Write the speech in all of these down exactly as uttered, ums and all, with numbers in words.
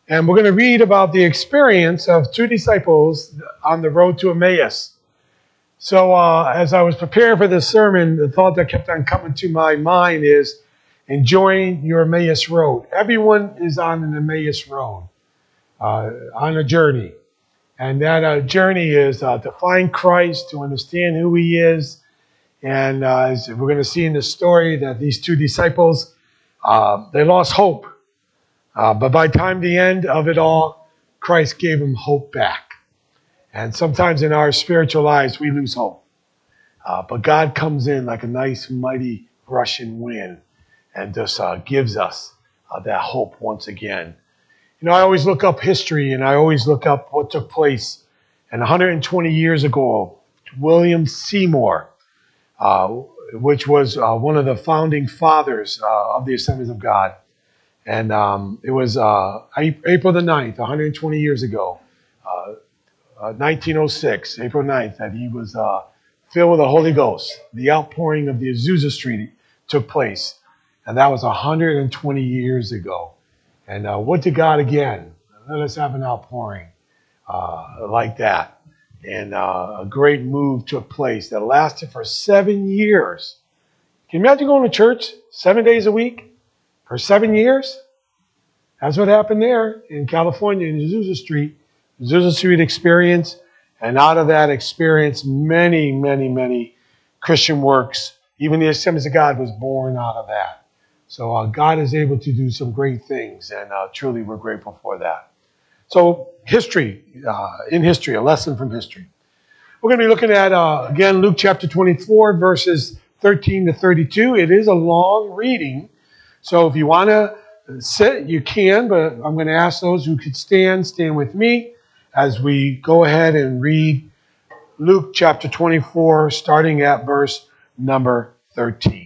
And we're going to read about the experience of two disciples on the road to Emmaus. So uh, as I was preparing for this sermon, the thought that kept on coming to my mind is enjoying your Emmaus road. Everyone is on an Emmaus road, uh, on a journey. And that uh, journey is uh, to find Christ, to understand who he is. And uh, as we're going to see in the story that these two disciples, uh, they lost hope. Uh, but by the time the end of it all, Christ gave them hope back. And sometimes in our spiritual lives, we lose hope. Uh, but God comes in like a nice, mighty rushing wind and just uh, gives us uh, that hope once again. You know, I always look up history and I always look up what took place. And one hundred twenty years ago, William Seymour, uh, which was uh, one of the founding fathers uh, of the Assemblies of God. And um, it was uh, April the ninth, one hundred twenty years ago, uh, uh, nineteen oh six, April ninth, that he was uh, filled with the Holy Ghost. The outpouring of the Azusa Street took place. And that was one hundred twenty years ago. And uh, what did God again? Let us have an outpouring uh, like that. And uh, a great move took place that lasted for seven years. Can you imagine going to church seven days a week for seven years? That's what happened there in California in Azusa Street. Azusa Street experience. And out of that experience, many, many, many Christian works. Even the Assemblies of God was born out of that. So uh, God is able to do some great things, and uh, truly we're grateful for that. So history, uh, in history, a lesson from history. We're going to be looking at, uh, again, Luke chapter twenty-four, verses thirteen to thirty-two. It is a long reading, so if you want to sit, you can, but I'm going to ask those who could stand, stand with me as we go ahead and read Luke chapter twenty-four, starting at verse number thirteen.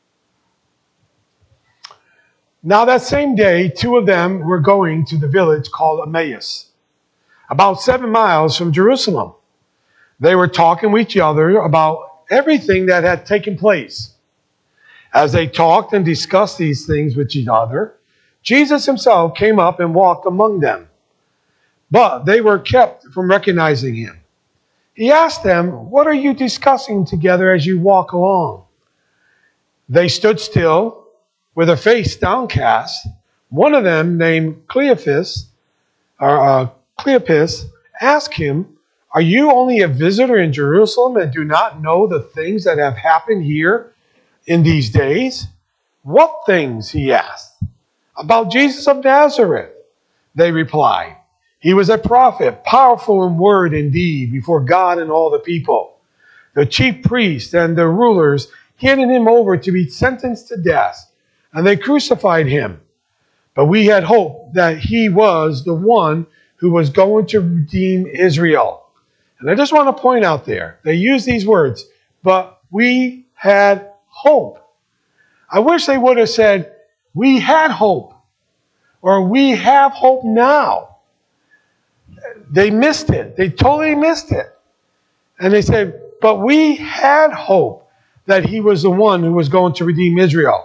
Now that same day, two of them were going to the village called Emmaus, about seven miles from Jerusalem. They were talking with each other about everything that had taken place. As they talked and discussed these things with each other, Jesus himself came up and walked among them. But they were kept from recognizing him. He asked them, "What are you discussing together as you walk along?" They stood still, with a face downcast. One of them, named Cleophas, or uh, Cleopas, asked him, "Are you only a visitor in Jerusalem and do not know the things that have happened here in these days?" "What things?" he asked. "About Jesus of Nazareth," they replied. "He was a prophet, powerful in word and deed before God and all the people. The chief priests and the rulers handed him over to be sentenced to death, and they crucified him. But we had hoped that he was the one who was going to redeem Israel." And I just want to point out there, they use these words, "but we had hope." I wish they would have said, "we had hope," or "we have hope now." They missed it. They totally missed it. And they said, "but we had hope that he was the one who was going to redeem Israel."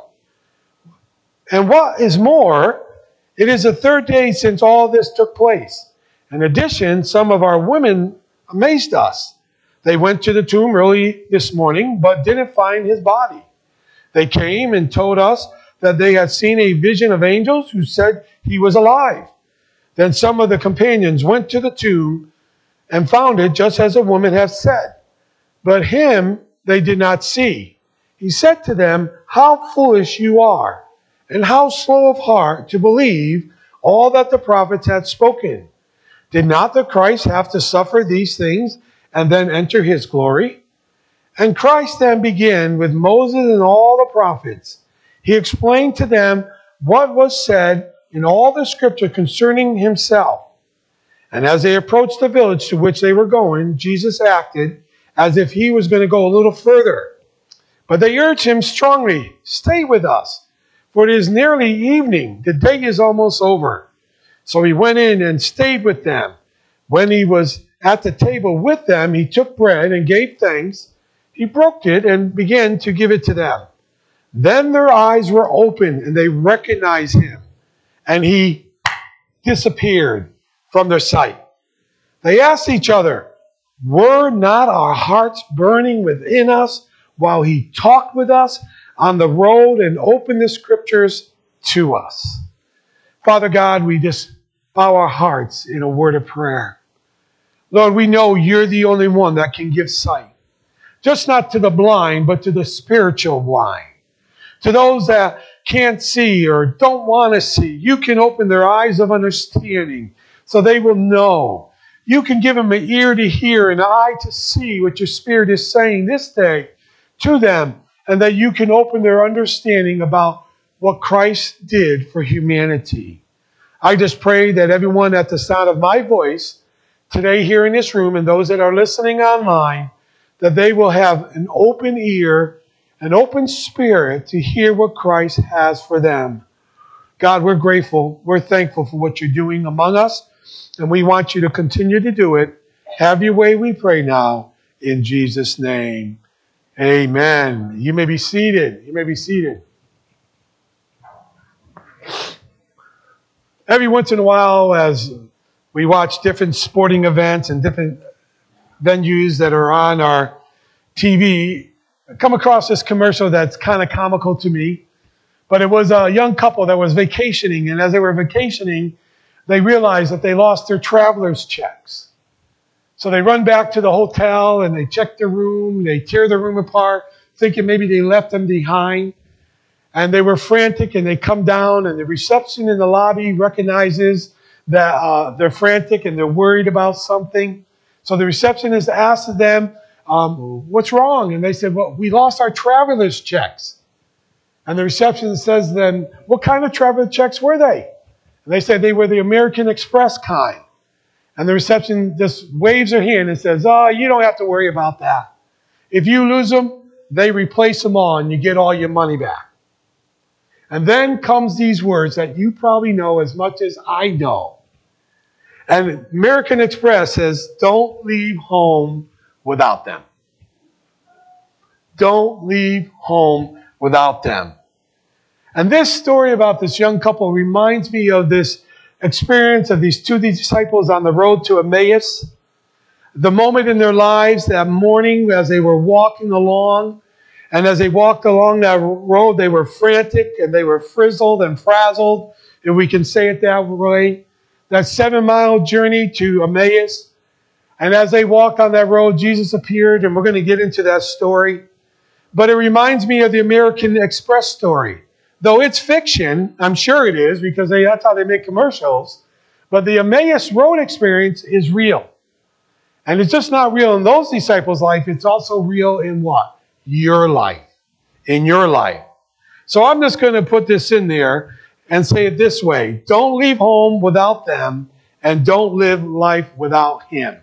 And what is more, it is the third day since all this took place. In addition, some of our women amazed us. They went to the tomb early this morning, but didn't find his body. They came and told us that they had seen a vision of angels who said he was alive. Then some of the companions went to the tomb and found it just as the woman had said. But him they did not see. He said to them, "How foolish you are, and how slow of heart to believe all that the prophets had spoken. Did not the Christ have to suffer these things and then enter his glory?" And Christ then began with Moses and all the prophets. He explained to them what was said in all the scripture concerning himself. And as they approached the village to which they were going, Jesus acted as if he was going to go a little further. But they urged him strongly, "Stay with us, for it is nearly evening. The day is almost over." So he went in and stayed with them. When he was at the table with them, he took bread and gave thanks. He broke it and began to give it to them. Then their eyes were opened and they recognized him. And he disappeared from their sight. They asked each other, were not our hearts burning within us while he talked with us on the road and opened the scriptures to us? Father God, we just bow our hearts in a word of prayer. Lord, we know you're the only one that can give sight. Just not to the blind, but to the spiritual blind. To those that can't see or don't want to see, you can open their eyes of understanding so they will know. You can give them an ear to hear, an eye to see what your Spirit is saying this day to them, and that you can open their understanding about what Christ did for humanity. I just pray that everyone at the sound of my voice today here in this room and those that are listening online, that they will have an open ear, an open spirit to hear what Christ has for them. God, we're grateful. We're thankful for what you're doing among us, and we want you to continue to do it. Have your way, we pray now, in Jesus' name. Amen. You may be seated. You may be seated. Every once in a while, as we watch different sporting events and different venues that are on our T V, I come across this commercial that's kind of comical to me. But it was a young couple that was vacationing, and as they were vacationing, they realized that they lost their traveler's checks. So they run back to the hotel and they check their room, they tear the room apart, thinking maybe they left them behind. And they were frantic, and they come down, and the reception in the lobby recognizes that uh, they're frantic and they're worried about something. So the receptionist asked them, um, what's wrong? And they said, well, we lost our traveler's checks. And the receptionist says then, what kind of traveler checks were they? And they said they were the American Express kind. And the reception just waves her hand and says, oh, you don't have to worry about that. If you lose them, they replace them all and you get all your money back. And then comes these words that you probably know as much as I know. And American Express says, don't leave home without them. Don't leave home without them. And this story about this young couple reminds me of this experience of these two disciples on the road to Emmaus. The moment in their lives, that morning as they were walking along, and as they walked along that road, they were frantic and they were frizzled and frazzled, if we can say it that way. That seven-mile journey to Emmaus. And as they walked on that road, Jesus appeared, and we're going to get into that story. But it reminds me of the American Express story. Though it's fiction, I'm sure it is, because they, that's how they make commercials. But the Emmaus Road experience is real. And it's just not real in those disciples' life. It's also real in what? Your life. In your life. So I'm just going to put this in there and say it this way. Don't leave home without them, and don't live life without Him.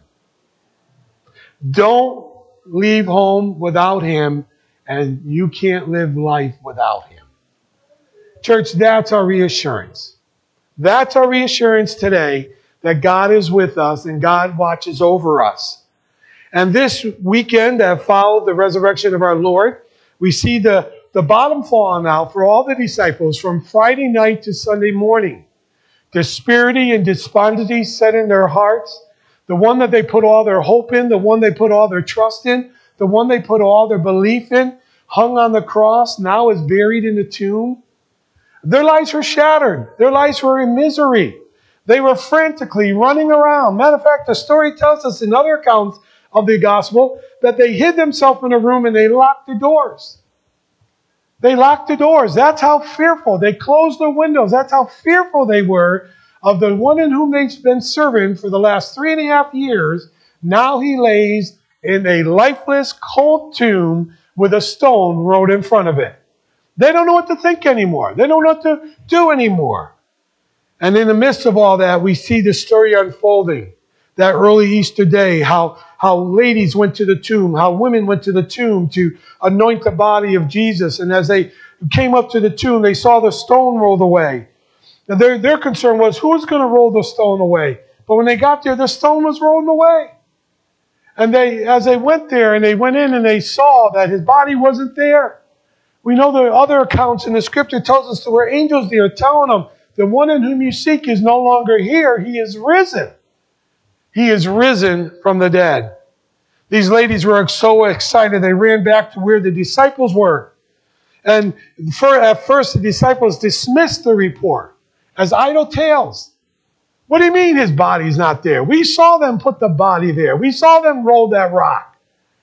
Don't leave home without Him, and you can't live life without Him. Church, that's our reassurance. That's our reassurance today, that God is with us and God watches over us. And this weekend that followed the resurrection of our Lord, we see the, the bottom falling out for all the disciples from Friday night to Sunday morning. Disparity and despondency set in their hearts. The one that they put all their hope in, the one they put all their trust in, the one they put all their belief in, hung on the cross, now is buried in the tomb. Their lives were shattered. Their lives were in misery. They were frantically running around. Matter of fact, the story tells us in other accounts of the gospel that they hid themselves in a room and they locked the doors. They locked the doors. That's how fearful. They closed the windows. That's how fearful they were of the one in whom they've been serving for the last three and a half years. Now he lays in a lifeless, cold tomb with a stone rolled in front of it. They don't know what to think anymore. They don't know what to do anymore. And in the midst of all that, we see the story unfolding. That early Easter day, how, how ladies went to the tomb, how women went to the tomb to anoint the body of Jesus. And as they came up to the tomb, they saw the stone rolled away. And their, their concern was, who's going to roll the stone away? But when they got there, the stone was rolled away. And they, as they went there and they went in and they saw that his body wasn't there. We know the other accounts in the scripture tells us there were angels there telling them the one in whom you seek is no longer here. He is risen. He is risen from the dead. These ladies were so excited, they ran back to where the disciples were. And for, at first, the disciples dismissed the report as idle tales. What do you mean his body's not there? We saw them put the body there. We saw them roll that rock.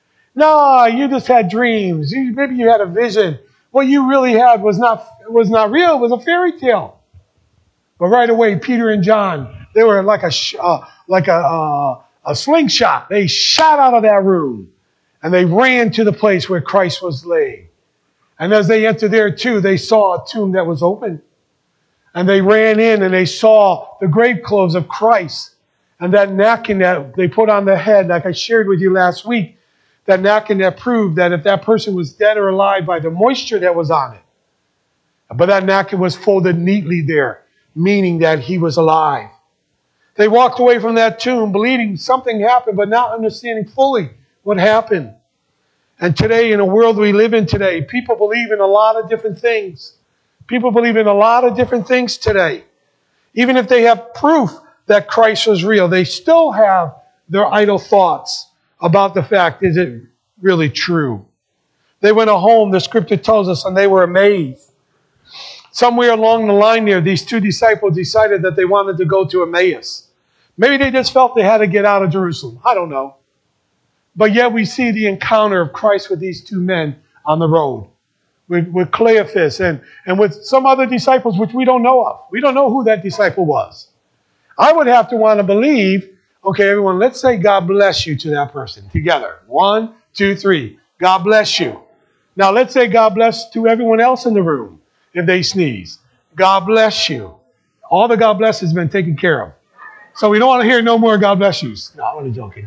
No, you just had dreams. You, maybe you had a vision. What you really had was not, was not real. It was a fairy tale. But right away, Peter and John, they were like a, uh, like a, uh, a slingshot. They shot out of that room. And they ran to the place where Christ was laid. And as they entered there too, they saw a tomb that was open. And they ran in and they saw the grave clothes of Christ. And that napkin that they put on the head, like I shared with you last week, that napkin that proved that if that person was dead or alive by the moisture that was on it. But that napkin was folded neatly there, meaning that he was alive. They walked away from that tomb believing something happened, but not understanding fully what happened. And today, in a world we live in today, people believe in a lot of different things. People believe in a lot of different things today. Even if they have proof that Christ was real, they still have their idle thoughts about the fact, is it really true? They went home, the scripture tells us, and they were amazed. Somewhere along the line there, these two disciples decided that they wanted to go to Emmaus. Maybe they just felt they had to get out of Jerusalem. I don't know. But yet we see the encounter of Christ with these two men on the road. With, with Cleophas and, and with some other disciples which we don't know of. We don't know who that disciple was. I would have to want to believe, okay, everyone, let's say God bless you to that person together. One, two, three. God bless you. Now let's say God bless to everyone else in the room if they sneeze. God bless you. All the God bless has been taken care of. So we don't want to hear no more God bless yous. No, I'm only joking.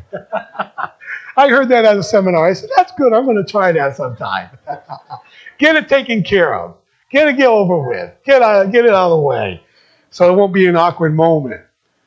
I heard that at a seminar. I said, that's good. I'm going to try that sometime. Get it taken care of. Get it get over with. Get, out, get it out of the way. So it won't be an awkward moment.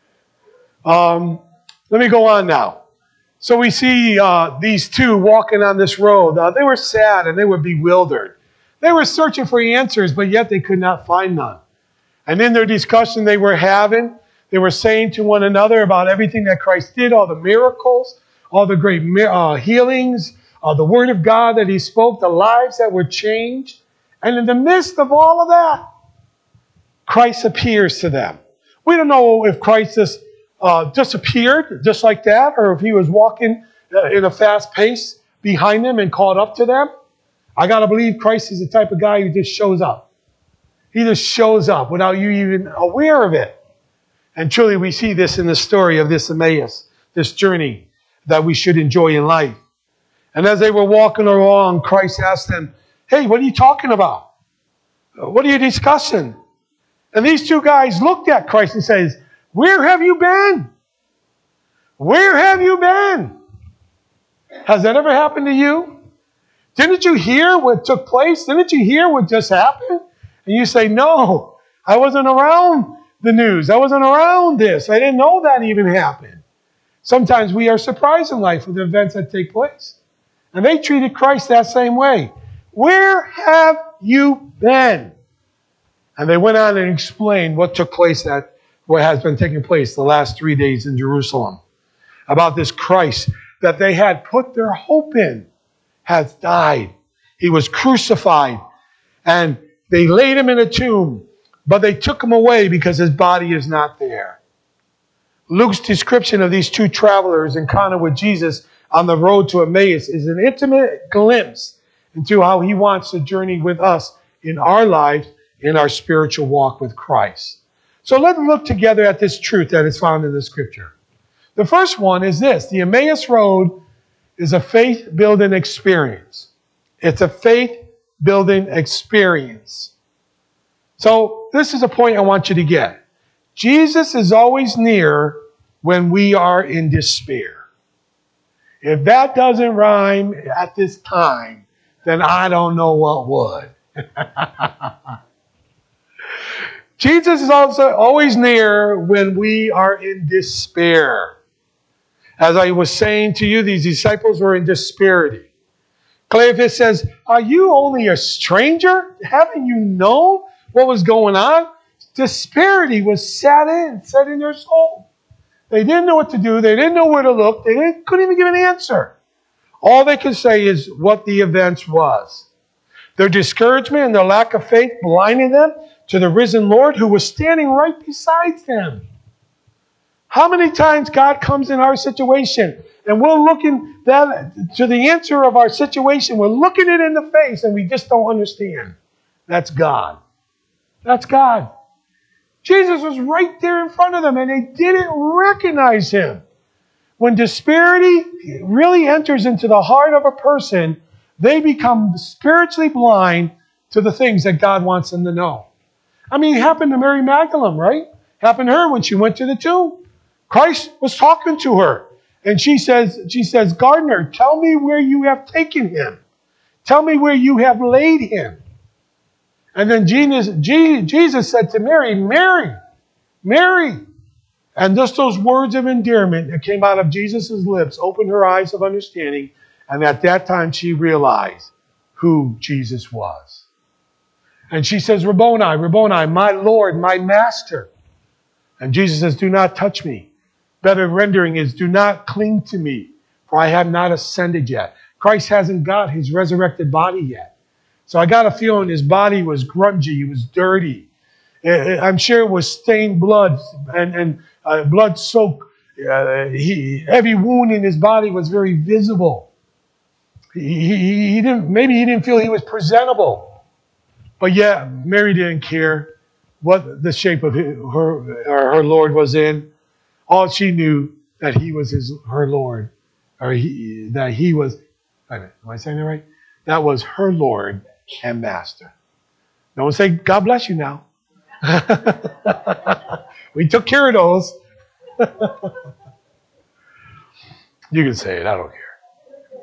Um, let me go on now. So we see uh, these two walking on this road. Uh, they were sad and they were bewildered. They were searching for answers, but yet they could not find none. And in their discussion they were having, they were saying to one another about everything that Christ did, all the miracles, all the great uh, healings, uh, the word of God that he spoke, the lives that were changed. And in the midst of all of that, Christ appears to them. We don't know if Christ just uh, disappeared just like that, or if he was walking uh, in a fast pace behind them and caught up to them. I got to believe Christ is the type of guy who just shows up. He just shows up without you even aware of it. And truly we see this in the story of this Emmaus, this journey that we should enjoy in life. And as they were walking along, Christ asked them, hey, what are you talking about? What are you discussing? And these two guys looked at Christ and says, where have you been? Where have you been? Has that ever happened to you? Didn't you hear what took place? Didn't you hear what just happened? And you say, no, I wasn't around the news. I wasn't around this. I didn't know that even happened. Sometimes we are surprised in life with the events that take place. And they treated Christ that same way. Where have you been? And they went on and explained what took place, that what has been taking place the last three days in Jerusalem. About this Christ that they had put their hope in has died. He was crucified. And they laid him in a tomb. But they took him away because his body is not there. Luke's description of these two travelers' encounter with Jesus on the road to Emmaus is an intimate glimpse into how he wants to journey with us in our lives, in our spiritual walk with Christ. So let's look together at this truth that is found in the scripture. The first one is this. The Emmaus Road is a faith-building experience. It's a faith-building experience. So this is a point I want you to get. Jesus is always near when we are in despair. If that doesn't rhyme at this time, then I don't know what would. Jesus is also always near when we are in despair. As I was saying to you, these disciples were in disparity. Cleophas says, are you only a stranger? Haven't you known what was going on? disparity was set in, set in their soul. They didn't know what to do. They didn't know where to look. They didn't, couldn't even give an answer. All they could say is what the events was. Their discouragement and their lack of faith blinded them to the risen Lord who was standing right beside them. How many times God comes in our situation and we're looking that to the answer of our situation, we're looking it in the face and we just don't understand. That's God. That's God. Jesus was right there in front of them and they didn't recognize him. When disparity really enters into the heart of a person, they become spiritually blind to the things that God wants them to know. I mean, it happened to Mary Magdalene, right? Happened to her when she went to the tomb. Christ was talking to her. And she says, she says, Gardener, tell me where you have taken him. Tell me where you have laid him. And then Jesus, Jesus said to Mary, Mary, Mary. And just those words of endearment that came out of Jesus' lips opened her eyes of understanding. And at that time she realized who Jesus was. And she says, Rabboni, Rabboni, my Lord, my Master. And Jesus says, do not touch me. Better rendering is, do not cling to me, for I have not ascended yet. Christ hasn't got his resurrected body yet. So I got a feeling his body was grungy, it was dirty. I'm sure it was stained blood and, and uh, blood soaked. Uh, he, every wound in his body was very visible. He, he, he didn't, maybe he didn't feel he was presentable. But yet, Mary didn't care what the shape of her, her, her Lord was in. All she knew that he was his, her Lord, or he, that he was, wait a minute, am I saying that right? That was her Lord and Master. No one say, God bless you now. We took care of those. You can say it, I don't care.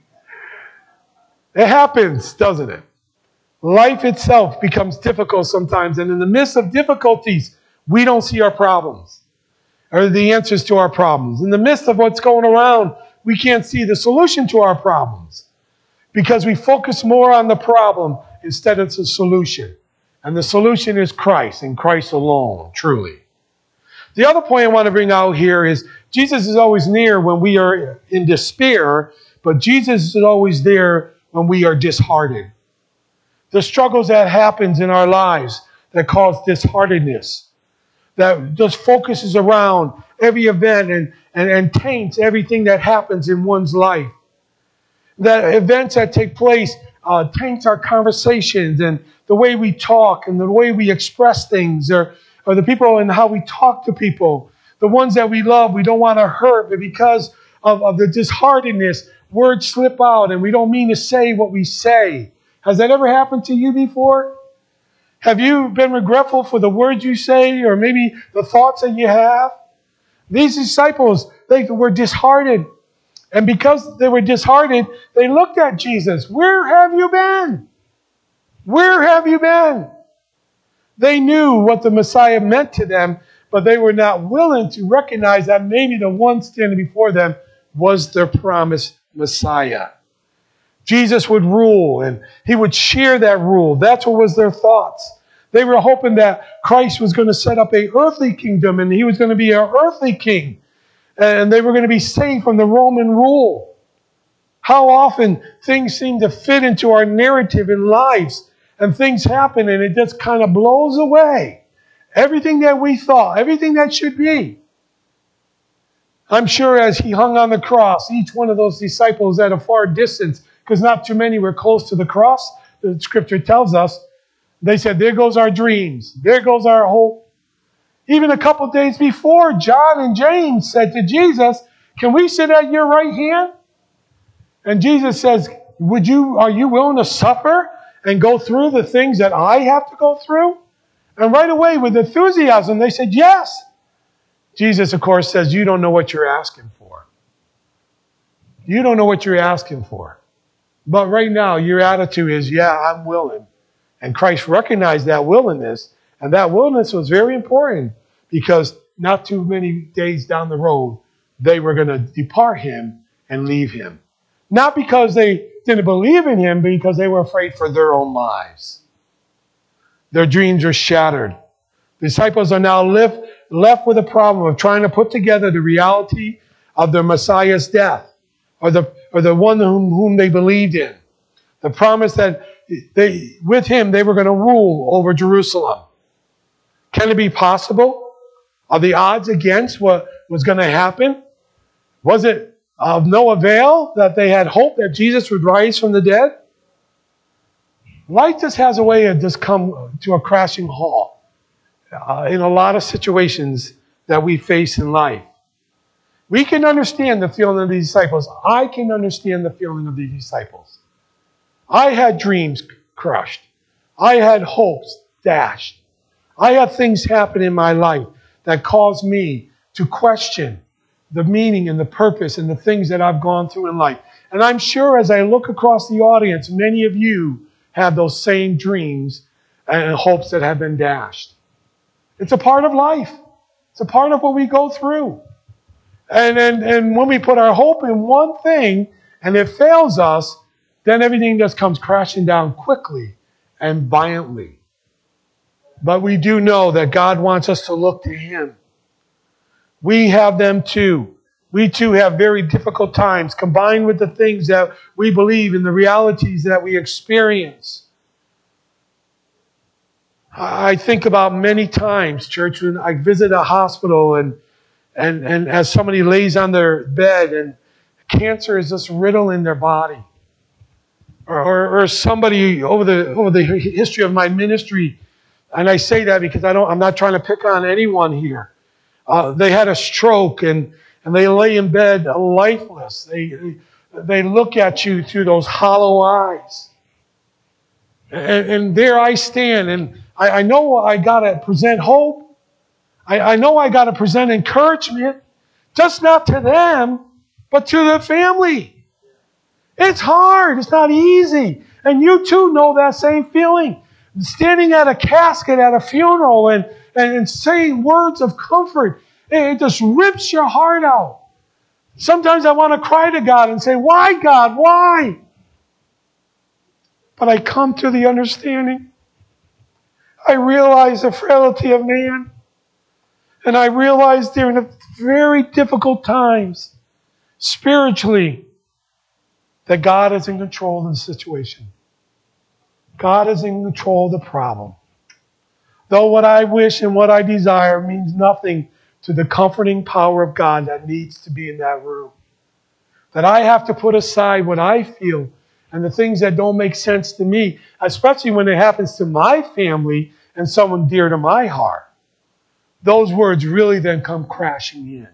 It happens, doesn't it? Life itself becomes difficult sometimes, and in the midst of difficulties, we don't see our problems or the answers to our problems. In the midst of what's going around, we can't see the solution to our problems because we focus more on the problem instead of the solution. And the solution is Christ and Christ alone, truly. The other point I want to bring out here is Jesus is always near when we are in despair, but Jesus is always there when we are disheartened. The struggles that happens in our lives that cause disheartedness, that just focuses around every event and, and, and taints everything that happens in one's life. That events that take place uh, taints our conversations and the way we talk and the way we express things, or, or the people and how we talk to people. The ones that we love, we don't want to hurt, but because of, of the disheartedness, words slip out and we don't mean to say what we say. Has that ever happened to you before? Have you been regretful for the words you say or maybe the thoughts that you have? These disciples, they were disheartened. And because they were disheartened, they looked at Jesus. Where have you been? Where have you been? They knew what the Messiah meant to them, but they were not willing to recognize that maybe the one standing before them was their promised Messiah. Jesus would rule, and he would share that rule. That's what was their thoughts. They were hoping that Christ was going to set up an earthly kingdom, and he was going to be an earthly king, and they were going to be saved from the Roman rule. How often things seem to fit into our narrative in lives, and things happen, and it just kind of blows away. Everything that we thought, everything that should be. I'm sure as he hung on the cross, each one of those disciples at a far distance, because not too many were close to the cross, the scripture tells us, they said, there goes our dreams. There goes our hope. Even a couple days before, John and James said to Jesus, can we sit at your right hand? And Jesus says, Would you, are you willing to suffer and go through the things that I have to go through? And right away, with enthusiasm, they said, yes. Jesus, of course, says, you don't know what you're asking for. You don't know what you're asking for. But right now, your attitude is, yeah, I'm willing. And Christ recognized that willingness, and that willingness was very important because not too many days down the road, they were going to depart him and leave him. Not because they didn't believe in him, but because they were afraid for their own lives. Their dreams were shattered. The disciples are now left, left with a problem of trying to put together the reality of their Messiah's death, or the, or the one whom, whom they believed in. The promise that they, with him they were going to rule over Jerusalem. Can it be possible? Are the odds against what was going to happen? Was it of no avail that they had hope that Jesus would rise from the dead? Life just has a way of just come to a crashing halt uh, in a lot of situations that we face in life. We can understand the feeling of these disciples. I can understand the feeling of these disciples. I had dreams crushed. I had hopes dashed. I had things happen in my life that caused me to question the meaning and the purpose and the things that I've gone through in life. And I'm sure as I look across the audience, many of you have those same dreams and hopes that have been dashed. It's a part of life. It's a part of what we go through. And, and, and when we put our hope in one thing and it fails us, then everything just comes crashing down quickly and violently. But we do know that God wants us to look to Him. We have them too. We too have very difficult times combined with the things that we believe in, the realities that we experience. I think about many times, church, when I visit a hospital and and, and as somebody lays on their bed and cancer is just riddling their body. Or, or, or somebody over the over the history of my ministry, and I say that because I don't I'm not trying to pick on anyone here. Uh, they had a stroke and, and they lay in bed lifeless. They, they look at you through those hollow eyes. And, and there I stand, and I, I know I got to present hope. I, I know I got to present encouragement, just not to them, but to the family. It's hard. It's not easy. And you too know that same feeling. Standing at a casket at a funeral and and saying words of comfort, it just rips your heart out. Sometimes I want to cry to God and say, why, God, why? But I come to the understanding. I realize the frailty of man. And I realize during the very difficult times, spiritually, that God is in control of the situation. God is in control of the problem. Though what I wish and what I desire means nothing to the comforting power of God that needs to be in that room. That I have to put aside what I feel and the things that don't make sense to me, especially when it happens to my family and someone dear to my heart. Those words really then come crashing in.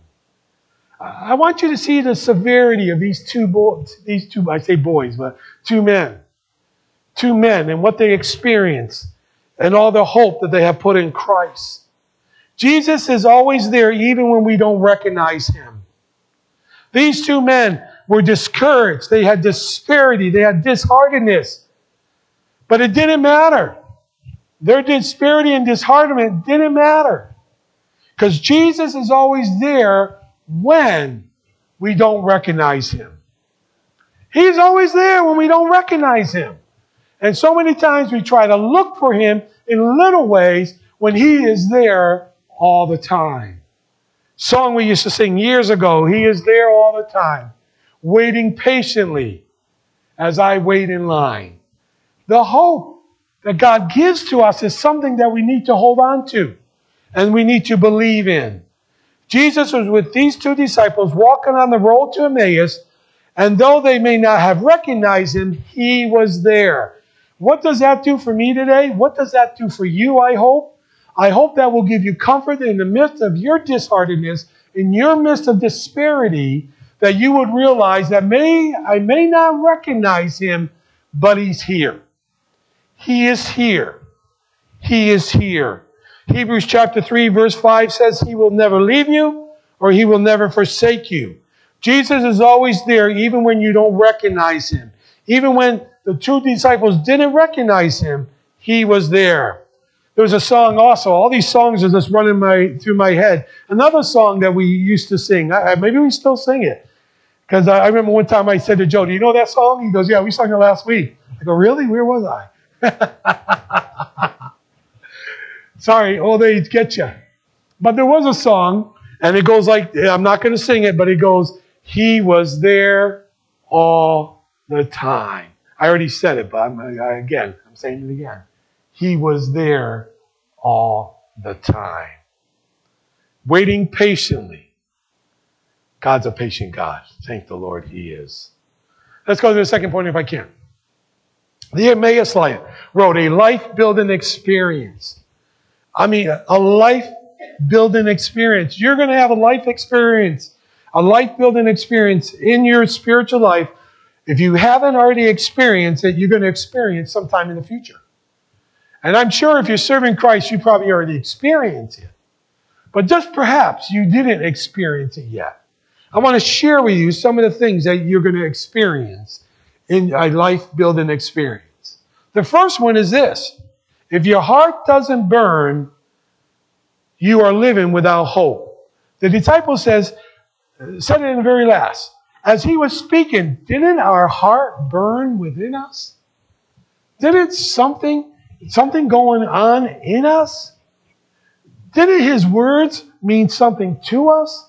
I want you to see the severity of these two boys, these two, I say boys, but two men. Two men and what they experience. And all the hope that they have put in Christ. Jesus is always there even when we don't recognize Him. These two men were discouraged. They had disparity. They had disheartedness. But it didn't matter. Their disparity and disheartenment didn't matter. Because Jesus is always there when we don't recognize Him. He's always there when we don't recognize Him. And so many times we try to look for Him in little ways when He is there all the time. Song we used to sing years ago, He is there all the time, waiting patiently as I wait in line. The hope that God gives to us is something that we need to hold on to and we need to believe in. Jesus was with these two disciples walking on the road to Emmaus, and though they may not have recognized Him, He was there. What does that do for me today? What does that do for you, I hope? I hope that will give you comfort in the midst of your disheartedness, in your midst of disparity, that you would realize that may I may not recognize Him, but He's here. He is here. He is here. Hebrews chapter three, verse five says, He will never leave you or He will never forsake you. Jesus is always there even when you don't recognize Him. Even when the two disciples didn't recognize Him, He was there. There was a song also. All these songs are just running my, through my head. Another song that we used to sing. I, maybe we still sing it. Because I, I remember one time I said to Joe, do you know that song? He goes, yeah, we sang it last week. I go, really? Where was I? Sorry, old age gets you. But there was a song, and it goes like, I'm not going to sing it, but it goes, he was there all the time. I already said it, but I'm, I, again, I'm saying it again. He was there all the time. Waiting patiently. God's a patient God. Thank the Lord he is. Let's go to the second point if I can. The Emmaus Life wrote a life-building experience. I mean, a life-building experience. You're going to have a life experience, a life-building experience in your spiritual life. If you haven't already experienced it, you're going to experience sometime in the future. And I'm sure if you're serving Christ, you probably already experienced it. But just perhaps you didn't experience it yet. I want to share with you some of the things that you're going to experience in a life-building experience. The first one is this. If your heart doesn't burn, you are living without hope. The disciple says, said it in the very last. As he was speaking, didn't our heart burn within us? Didn't something, something going on in us? Didn't his words mean something to us?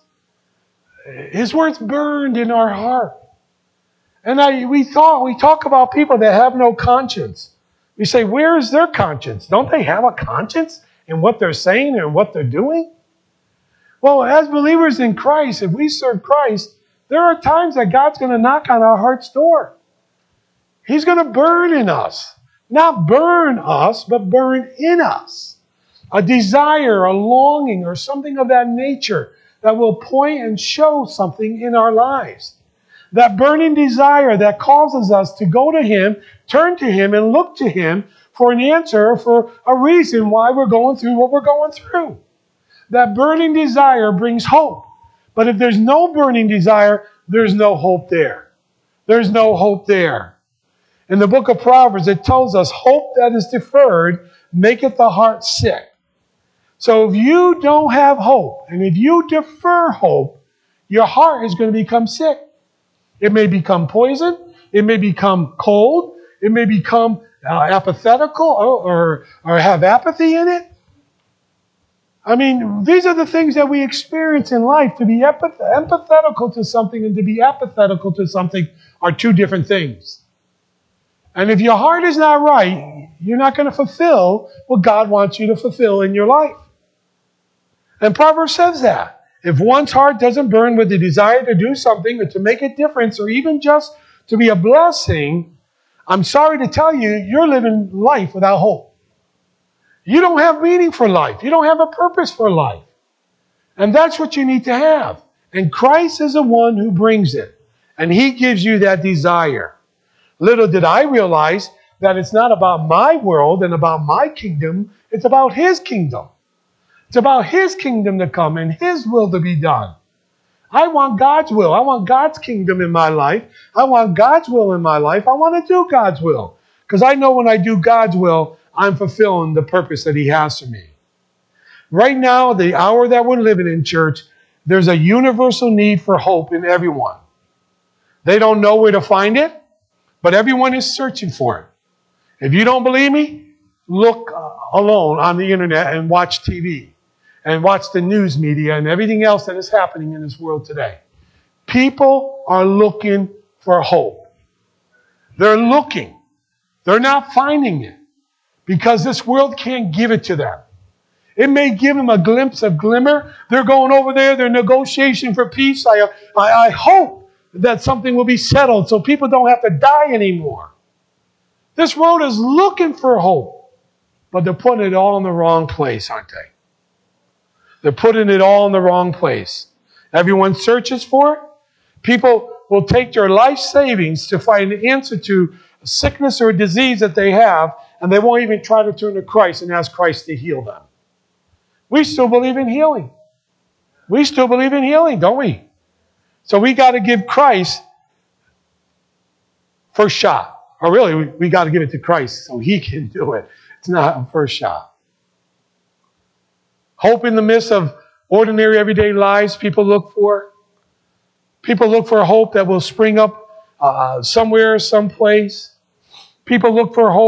His words burned in our heart. And I, we thought, we talk about people that have no conscience. We say, where is their conscience? Don't they have a conscience in what they're saying and what they're doing? Well, as believers in Christ, if we serve Christ, there are times that God's going to knock on our heart's door. He's going to burn in us. Not burn us, but burn in us. A desire, a longing, or something of that nature that will point and show something in our lives. That burning desire that causes us to go to Him, turn to Him, and look to Him for an answer, for a reason why we're going through what we're going through. That burning desire brings hope. But if there's no burning desire, there's no hope there. There's no hope there. In the book of Proverbs, it tells us, hope that is deferred maketh the heart sick. So if you don't have hope, and if you defer hope, your heart is going to become sick. It may become poison. It may become cold. It may become uh, apathetical or, or, or have apathy in it. I mean, these are the things that we experience in life. To be empath- empathetical to something and to be apathetical to something are two different things. And if your heart is not right, you're not going to fulfill what God wants you to fulfill in your life. And Proverbs says that. If one's heart doesn't burn with the desire to do something or to make a difference or even just to be a blessing, I'm sorry to tell you, you're living life without hope. You don't have meaning for life. You don't have a purpose for life. And that's what you need to have. And Christ is the one who brings it. And He gives you that desire. Little did I realize that it's not about my world and about my kingdom. It's about His kingdom. It's about His kingdom to come and His will to be done. I want God's will. I want God's kingdom in my life. I want God's will in my life. I want to do God's will. Because I know when I do God's will, I'm fulfilling the purpose that He has for me. Right now, the hour that we're living in, church, there's a universal need for hope in everyone. They don't know where to find it, but everyone is searching for it. If you don't believe me, look alone on the internet and watch T V. And watch the news media and everything else that is happening in this world today. People are looking for hope. They're looking. They're not finding it. Because this world can't give it to them. It may give them a glimpse of glimmer. They're going over there. They're negotiating for peace. I, I, I hope that something will be settled so people don't have to die anymore. This world is looking for hope. But they're putting it all in the wrong place, aren't they? They're putting it all in the wrong place. Everyone searches for it. People will take their life savings to find an answer to a sickness or a disease that they have, and they won't even try to turn to Christ and ask Christ to heal them. We still believe in healing. We still believe in healing, don't we? So we got to give Christ first shot. Or really, we, we got to give it to Christ so He can do it. It's not a first shot. Hope in the midst of ordinary everyday lives people look for. People look for hope that will spring up uh, somewhere, someplace. People look for hope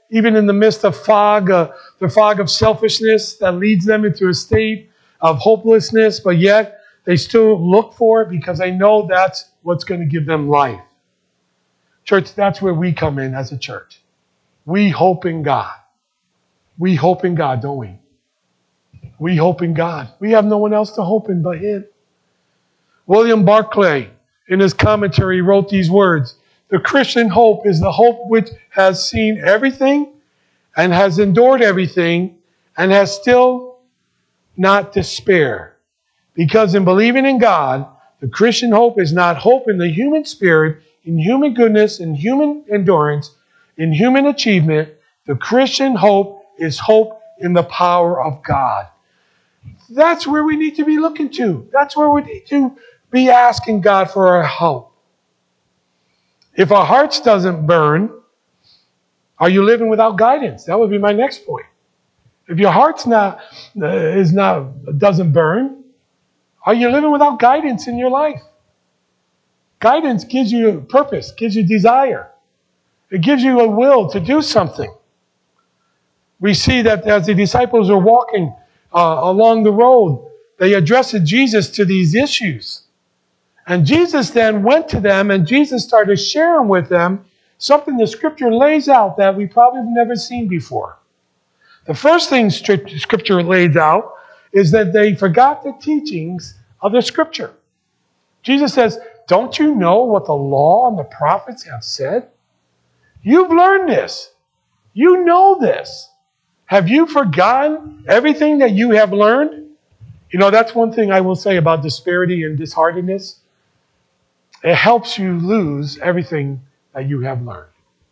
even in the midst of fog, uh, the fog of selfishness that leads them into a state of hopelessness, but yet they still look for it because they know that's what's going to give them life. Church, that's where we come in as a church. We hope in God. We hope in God, don't we? We hope in God. We have no one else to hope in but Him. William Barclay, in his commentary, wrote these words: the Christian hope is the hope which has seen everything and has endured everything and has still not despair. Because in believing in God, the Christian hope is not hope in the human spirit, in human goodness, in human endurance, in human achievement. The Christian hope is hope in the power of God. That's where we need to be looking to. That's where we need to be asking God for our help. If our hearts doesn't burn, are you living without guidance? That would be my next point. If your heart's not uh, is not doesn't burn, are you living without guidance in your life? Guidance gives you purpose, gives you desire. It gives you a will to do something. We see that as the disciples are walking uh, along the road, they addressed Jesus to these issues. And Jesus then went to them and Jesus started sharing with them something the Scripture lays out that we probably have never seen before. The first thing Scripture lays out is that they forgot the teachings of the Scripture. Jesus says, don't you know what the law and the prophets have said? You've learned this. You know this. Have you forgotten everything that you have learned? You know, that's one thing I will say about disparity and disheartedness. It helps you lose everything that you have learned.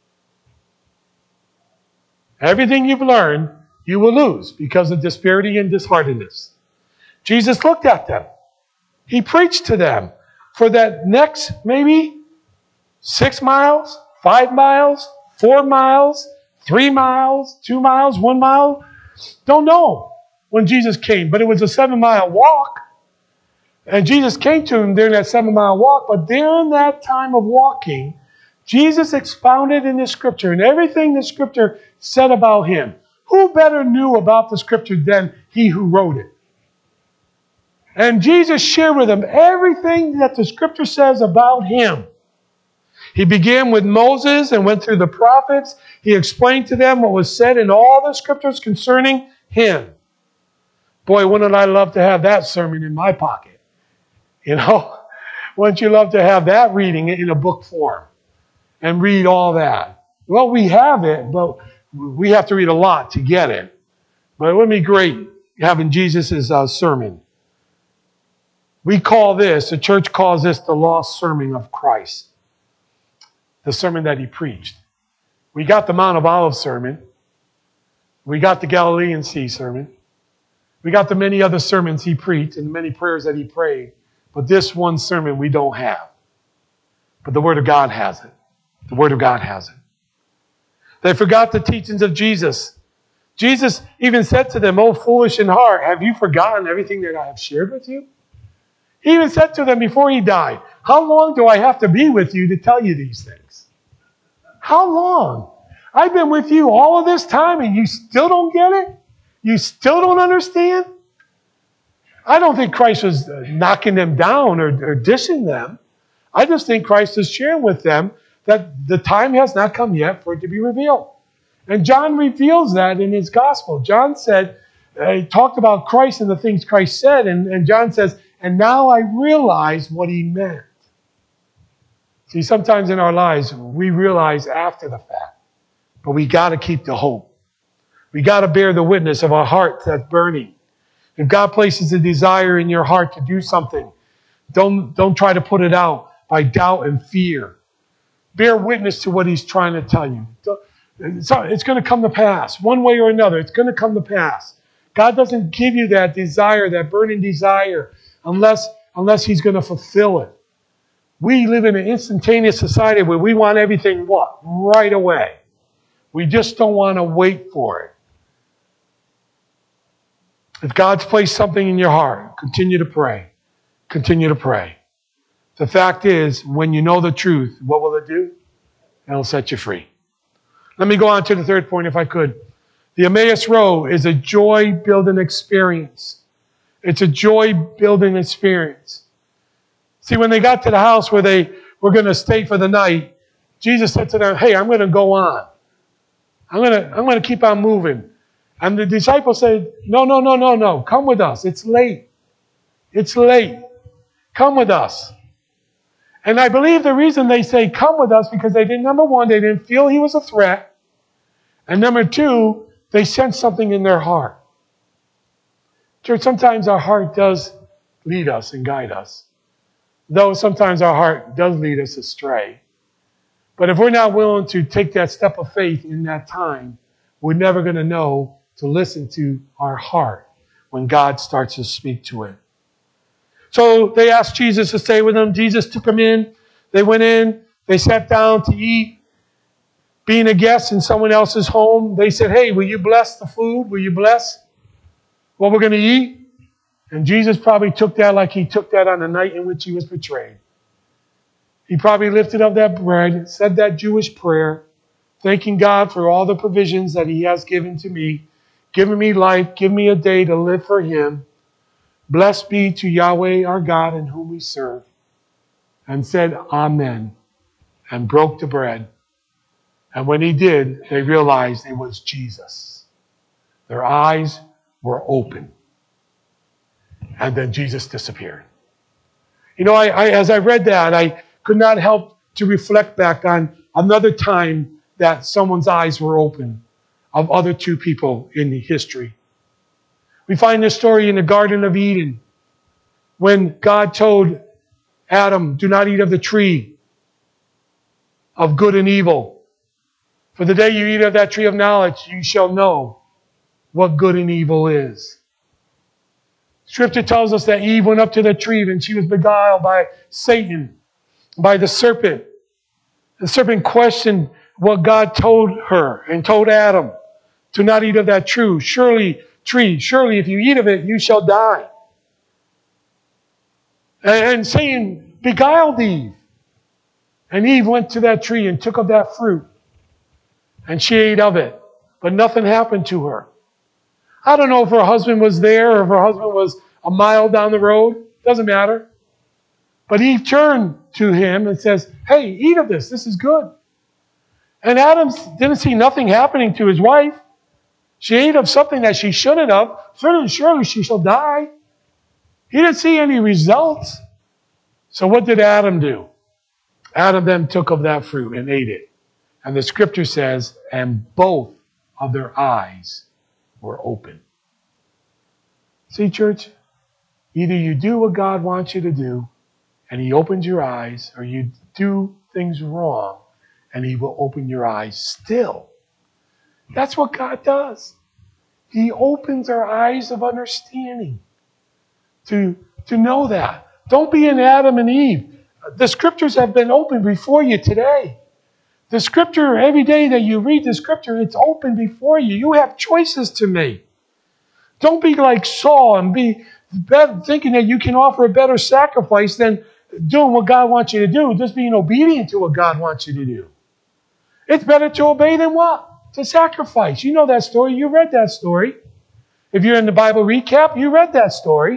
Everything you've learned, you will lose because of disparity and disheartedness. Jesus looked at them. He preached to them for that next maybe six miles, five miles, four miles, three miles, two miles, one mile. Don't know when Jesus came, but it was a seven-mile walk. And Jesus came to him during that seven-mile walk, but during that time of walking, Jesus expounded in the Scripture and everything the Scripture said about Him. Who better knew about the Scripture than He who wrote it? And Jesus shared with them everything that the Scripture says about Him. He began with Moses and went through the prophets. He explained to them what was said in all the Scriptures concerning Him. Boy, wouldn't I love to have that sermon in my pocket. You know, wouldn't you love to have that reading in a book form and read all that? Well, we have it, but we have to read a lot to get it. But it would be great having Jesus' uh, sermon. We call this, the church calls this the lost sermon of Christ. The sermon that He preached. We got the Mount of Olives sermon. We got the Galilean Sea sermon. We got the many other sermons He preached and the many prayers that He prayed. But this one sermon we don't have. But the Word of God has it. The Word of God has it. They forgot the teachings of Jesus. Jesus even said to them, "O foolish in heart, have you forgotten everything that I have shared with you?" He even said to them before He died, "How long do I have to be with you to tell you these things?" How long? I've been with you all of this time and you still don't get it? You still don't understand? I don't think Christ was knocking them down or, or dishing them. I just think Christ is sharing with them that the time has not come yet for it to be revealed. And John reveals that in his gospel. John said, uh, he talked about Christ and the things Christ said, and, and John says, and now I realize what He meant. See, sometimes in our lives, we realize after the fact. But we got to keep the hope. We got to bear the witness of our heart that's burning. If God places a desire in your heart to do something, don't, don't try to put it out by doubt and fear. Bear witness to what He's trying to tell you. It's, it's going to come to pass. One way or another, it's going to come to pass. God doesn't give you that desire, that burning desire, unless, unless He's going to fulfill it. We live in an instantaneous society where we want everything, what? Right away. We just don't want to wait for it. If God's placed something in your heart, continue to pray. Continue to pray. The fact is, when you know the truth, what will it do? It'll set you free. Let me go on to the third point if I could. The Emmaus Road is a joy-building experience. It's a joy-building experience. See, when they got to the house where they were going to stay for the night, Jesus said to them, hey, I'm going to go on. I'm going to, I'm going to keep on moving. And the disciples said, no, no, no, no, no. Come with us. It's late. It's late. Come with us. And I believe the reason they say come with us because they didn't, number one, they didn't feel he was a threat. And number two, they sensed something in their heart. Church, sometimes our heart does lead us and guide us. Though sometimes our heart does lead us astray. But if we're not willing to take that step of faith in that time, we're never going to know to listen to our heart when God starts to speak to it. So they asked Jesus to stay with them. Jesus took them in. They went in. They sat down to eat. Being a guest in someone else's home, they said, hey, will you bless the food? Will you bless what we're going to eat? And Jesus probably took that like he took that on the night in which he was betrayed. He probably lifted up that bread, said that Jewish prayer, thanking God for all the provisions that he has given to me, giving me life, give me a day to live for him. Blessed be to Yahweh our God in whom we serve. And said, Amen. And broke the bread. And when he did, they realized it was Jesus. Their eyes were open. And then Jesus disappeared. You know, I, I, as I read that, I could not help to reflect back on another time that someone's eyes were open of other two people in history. We find this story in the Garden of Eden when God told Adam, do not eat of the tree of good and evil. For the day you eat of that tree of knowledge, you shall know what good and evil is. Scripture tells us that Eve went up to the tree and she was beguiled by Satan, by the serpent. The serpent questioned what God told her and told Adam to not eat of that tree. Surely, tree, surely if you eat of it, you shall die. And Satan beguiled Eve. And Eve went to that tree and took of that fruit. And she ate of it. But nothing happened to her. I don't know if her husband was there or if her husband was a mile down the road. Doesn't matter. But Eve turned to him and says, hey, eat of this. This is good. And Adam didn't see nothing happening to his wife. She ate of something that she shouldn't have. Surely, surely she shall die. He didn't see any results. So what did Adam do? Adam then took of that fruit and ate it. And the scripture says, and both of their eyes were open. See, church, either you do what God wants you to do, and he opens your eyes, or you do things wrong, and he will open your eyes still. That's what God does. He opens our eyes of understanding to, to know that. Don't be an Adam and Eve. The scriptures have been opened before you today. The scripture, every day that you read the scripture, it's open before you. You have choices to make. Don't be like Saul and be thinking that you can offer a better sacrifice than doing what God wants you to do, just being obedient to what God wants you to do. It's better to obey than what? To sacrifice. You know that story. You read that story. If you're in the Bible recap, you read that story.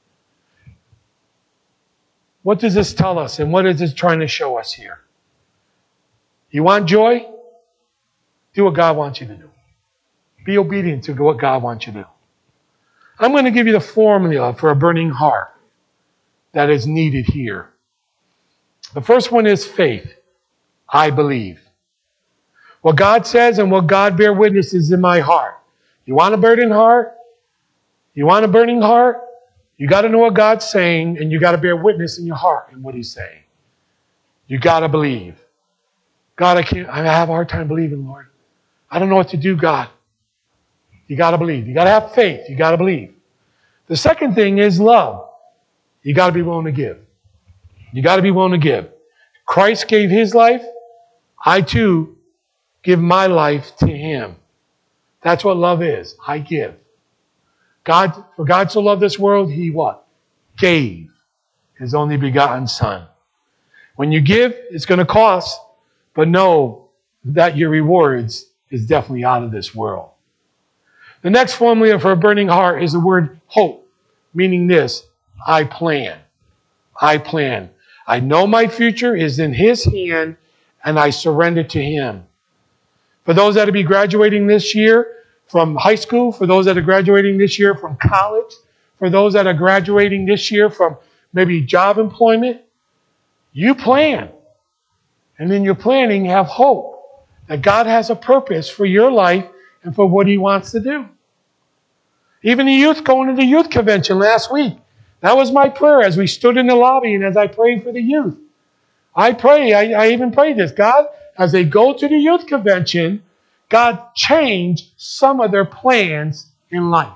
What does this tell us? And what is this trying to show us here? You want joy? Do what God wants you to do. Be obedient to what God wants you to do. I'm going to give you the formula for a burning heart that is needed here. The first one is faith. I believe. What God says and what God bear witness is in my heart. You want a burning heart? You want a burning heart? You got to know what God's saying, and you got to bear witness in your heart in what he's saying. You got to believe. God, I can't, I have a hard time believing, Lord. I don't know what to do, God. You got to believe. You got to have faith. You got to believe. The second thing is love. You got to be willing to give. You got to be willing to give. Christ gave his life. I too give my life to him. That's what love is. I give. God, for God so loved this world, he what? Gave his only begotten Son. When you give, it's going to cost. But know that your rewards is definitely out of this world. The next formula for a burning heart is the word hope, meaning this: I plan. I plan. I know my future is in His hand, and I surrender to Him. For those that will be graduating this year from high school, for those that are graduating this year from college, for those that are graduating this year from maybe job employment, you plan. And in your planning, have hope that God has a purpose for your life and for what He wants to do. Even the youth going to the youth convention last week, that was my prayer as we stood in the lobby and as I prayed for the youth. I pray, I, I even prayed this: God, as they go to the youth convention, God, change some of their plans in life.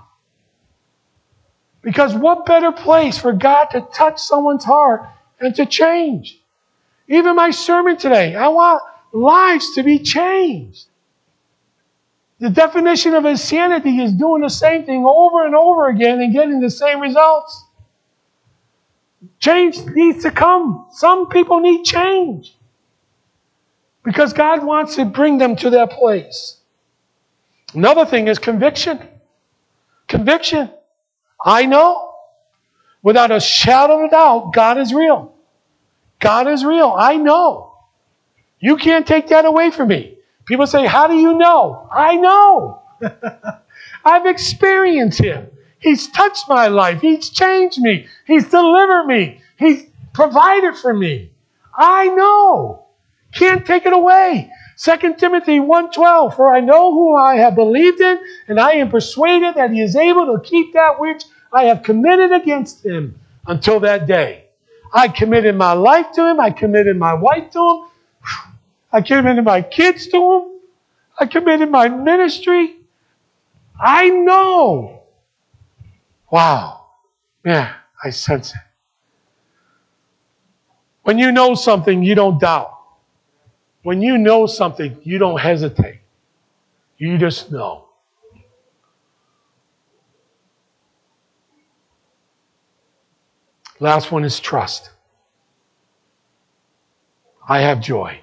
Because what better place for God to touch someone's heart and to change? Even my sermon today, I want lives to be changed. The definition of insanity is doing the same thing over and over again and getting the same results. Change needs to come. Some people need change. Because God wants to bring them to that place. Another thing is conviction. Conviction. I know, without a shadow of a doubt, God is real. God is real. I know. You can't take that away from me. People say, how do you know? I know. I've experienced Him. He's touched my life. He's changed me. He's delivered me. He's provided for me. I know. Can't take it away. Second Timothy one twelve, for I know who I have believed in, and I am persuaded that He is able to keep that which I have committed against Him until that day. I committed my life to Him. I committed my wife to Him. I committed my kids to Him. I committed my ministry. I know. Wow. Yeah, I sense it. When you know something, you don't doubt. When you know something, you don't hesitate. You just know. Last one is trust. I have joy.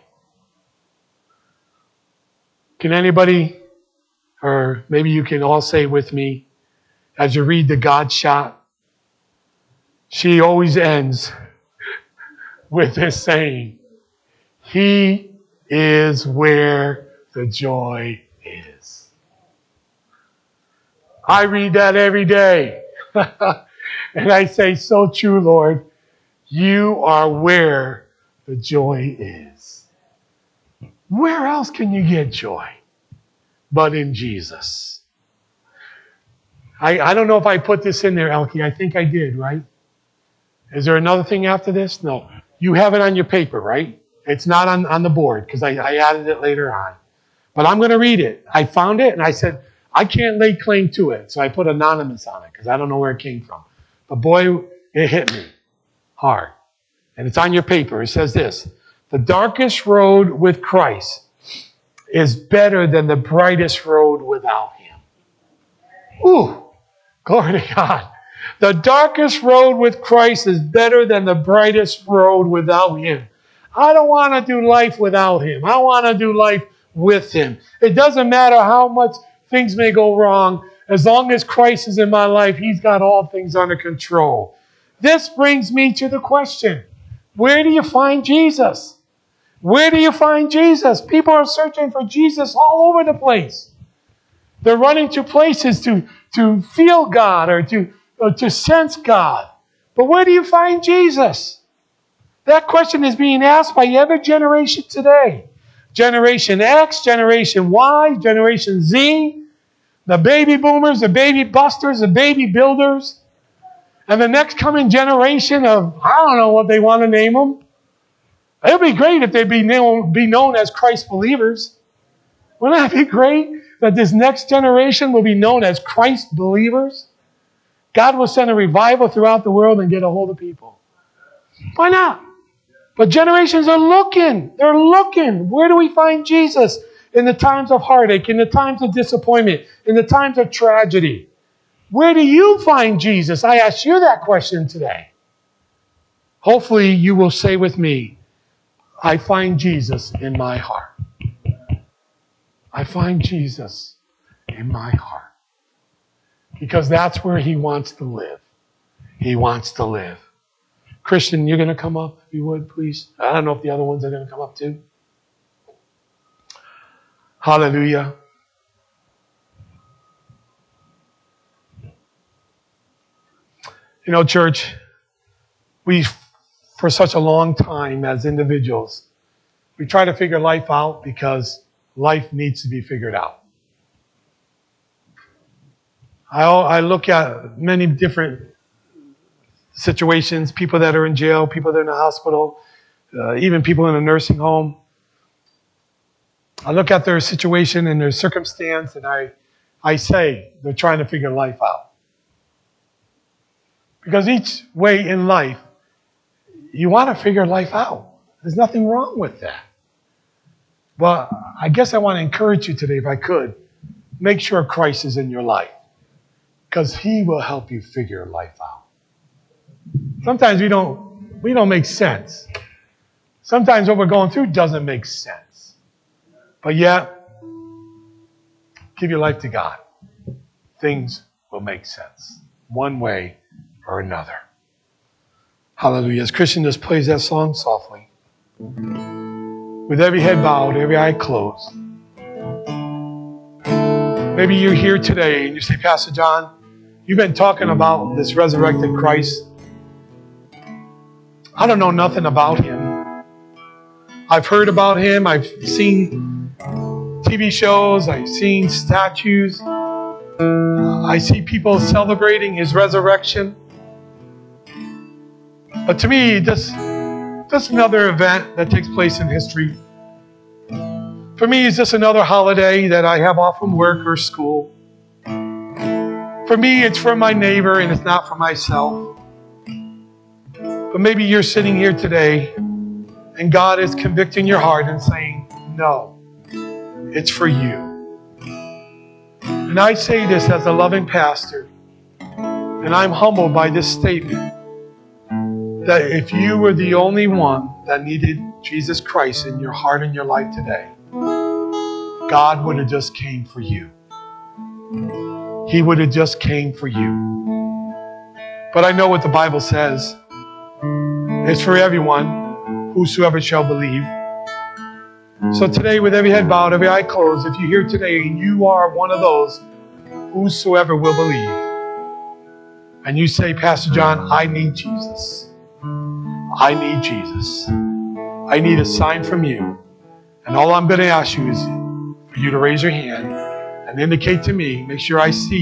Can anybody, or maybe you can all say with me, as you read the God shot, she always ends with this saying, He is where the joy is. I read that every day. And I say, so true, Lord. You are where the joy is. Where else can you get joy but in Jesus? I, I don't know if I put this in there, Elkie. I think I did, right? Is there another thing after this? No. You have it on your paper, right? It's not on, on the board because I, I added it later on. But I'm going to read it. I found it and I said, I can't lay claim to it. So I put anonymous on it because I don't know where it came from. But boy, it hit me hard. And it's on your paper. It says this: the darkest road with Christ is better than the brightest road without Him. Ooh, glory to God. The darkest road with Christ is better than the brightest road without Him. I don't want to do life without Him. I want to do life with Him. It doesn't matter how much things may go wrong. As long as Christ is in my life, He's got all things under control. This brings me to the question, where do you find Jesus? Where do you find Jesus? People are searching for Jesus all over the place. They're running to places to, to feel God or to, or to sense God. But where do you find Jesus? That question is being asked by every generation today. Generation X, Generation Y, Generation Z, the baby boomers, the baby busters, the baby builders, and the next coming generation of, I don't know what they want to name them. It would be great if they'd be known, be known as Christ believers. Wouldn't that be great that this next generation will be known as Christ believers? God will send a revival throughout the world and get a hold of people. Why not? But generations are looking. They're looking. Where do we find Jesus? In the times of heartache, in the times of disappointment, in the times of tragedy. Where do you find Jesus? I asked you that question today. Hopefully you will say with me, I find Jesus in my heart. I find Jesus in my heart. Because that's where He wants to live. He wants to live. Christian, you're going to come up, if you would, please. I don't know if the other ones are going to come up too. Hallelujah. You know, church, we, for such a long time as individuals, we try to figure life out because life needs to be figured out. I, I look at many different situations, people that are in jail, people that are in the hospital, uh, even people in a nursing home. I look at their situation and their circumstance, and I, I say they're trying to figure life out. Because each way in life, you want to figure life out. There's nothing wrong with that. But I guess I want to encourage you today, if I could, make sure Christ is in your life. Because He will help you figure life out. Sometimes we don't, we don't make sense. Sometimes what we're going through doesn't make sense. But yet, give your life to God. Things will make sense. One way or another. Hallelujah. As Christian just plays that song softly, with every head bowed, every eye closed. Maybe you're here today and you say, Pastor John, you've been talking about this resurrected Christ. I don't know nothing about Him. I've heard about Him. I've seen T V shows. I've seen statues. I see people celebrating His resurrection. But to me, just, just another event that takes place in history. For me, it's just another holiday that I have off from work or school. For me, it's for my neighbor and it's not for myself. But maybe you're sitting here today and God is convicting your heart and saying, no, it's for you. And I say this as a loving pastor, and I'm humbled by this statement, that if you were the only one that needed Jesus Christ in your heart and your life today, God would have just came for you. He would have just came for you. But I know what the Bible says. It's for everyone, whosoever shall believe. So today, with every head bowed, every eye closed, if you're here today and you are one of those whosoever will believe, and you say, Pastor John, I need Jesus. I need Jesus. I need a sign from you. And all I'm going to ask you is for you to raise your hand and indicate to me, make sure I see